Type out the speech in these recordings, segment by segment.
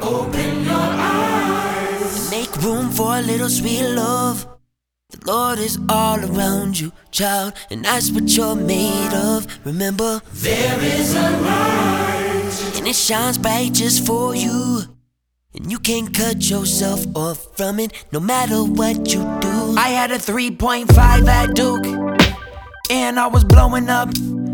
Open your eyes. Make room for a little sweet love. The Lord is all around you, child, and that's what you're made of. Remember, there is a light, and it shines bright just for you. And you can't cut yourself off from it, no matter what you do. I had a 3.5 at Duke, and I was blowing up.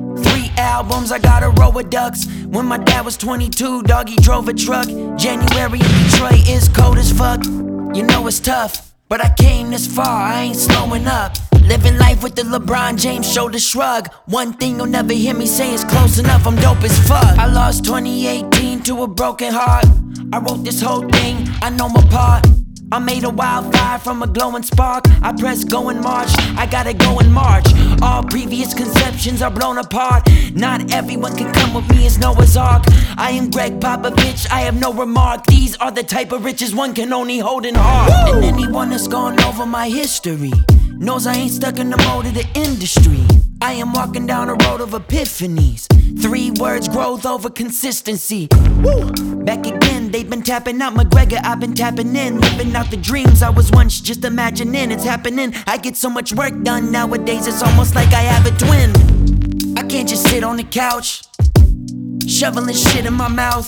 3 albums, I got a row of ducks. When my dad was 22, dog, he drove a truck. January in Detroit is cold as fuck. You know it's tough, but I came this far, I ain't slowing up. Living life with the LeBron James shoulder shrug. One thing you'll never hear me say is close enough, I'm dope as fuck. I lost 2018 to a broken heart. I wrote this whole thing, I know my part. I made a wildfire from a glowing spark. I press go and march, I gotta go and march. All previous conceptions are blown apart. Not everyone can come with me as Noah's Ark. I am Greg Popovich, I have no remark. These are the type of riches one can only hold in heart. Woo! And anyone that's gone over my history knows I ain't stuck in the mold of the industry. I am walking down a road of epiphanies. 3 words, growth over consistency. Woo! Back again, they've been tapping out McGregor, I've been tapping in. Living out the dreams I was once just imagining. It's happening, I get so much work done nowadays. It's almost like I have a twin. I can't just sit on the couch shoveling shit in my mouth.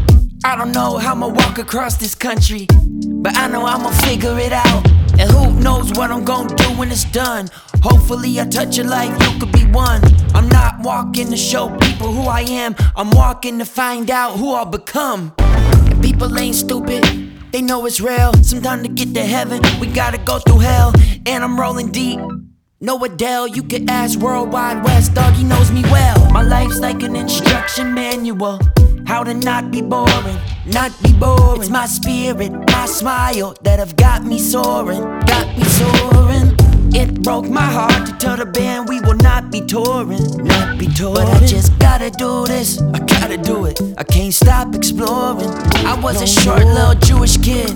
I don't know how I'ma walk across this country, but I know I'ma figure it out. And who knows what I'm gonna do when it's done. Hopefully I touch your life, you could be one. I'm not walking to show people who I am, I'm walking to find out who I'll become. And people ain't stupid, they know it's real. Sometimes to get to heaven, we gotta go through hell. And I'm rolling deep, no Adele, you could ask Worldwide West, dog, he knows me well. My life's like an instruction manual, how to not be boring, not be boring. It's my spirit, my smile that have got me soaring, got me soaring. It broke my heart to tell the band we will not be touring, not be touring. But I just gotta do this, I gotta do it. I can't stop exploring. I was a short little Jewish kid,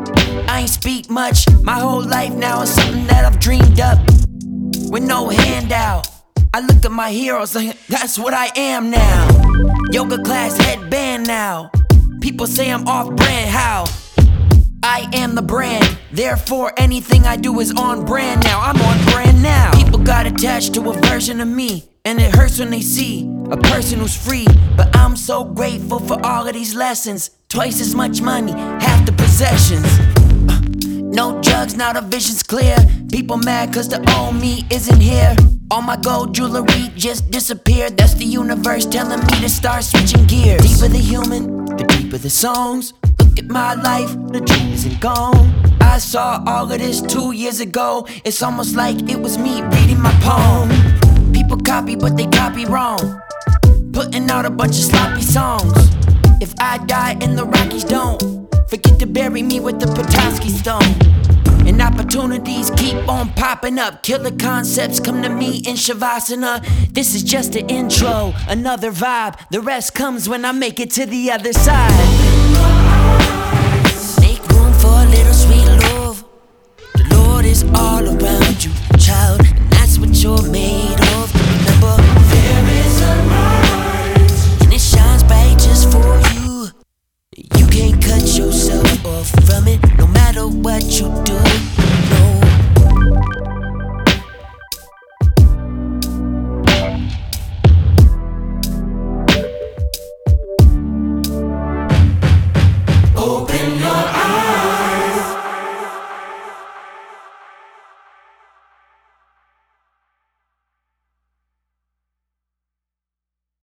I ain't speak much. My whole life now is something that I've dreamed up with no handout. I look at my heroes like that's what I am now. Yoga class headband now. People say I'm off brand, how? I am the brand, therefore anything I do is on brand now. I'm on brand now. People got attached to a version of me, and it hurts when they see a person who's free. But I'm so grateful for all of these lessons. Twice as much money, half the possessions. No drugs, now the vision's clear. People mad cause the old me isn't here. All my gold jewelry just disappeared. That's the universe telling me to start switching gears. Deeper the human, the deeper the songs. Look at my life, the dream isn't gone. I saw all of this 2 years ago. It's almost like it was me reading my poem. People copy but they copy wrong, putting out a bunch of sloppy songs. If I die and the Rockies don't, forget to bury me with the Petoskey stone. And opportunities keep on popping up. Killer concepts come to me in Shavasana. This is just the intro, another vibe. The rest comes when I make it to the other side. Make room for a little sweet love. The Lord is all around you, child, and that's what you're made of. Remember, there is a light, and it shines bright just for you. You can't cut yourself off from it, no matter what you do. No. open your eyes.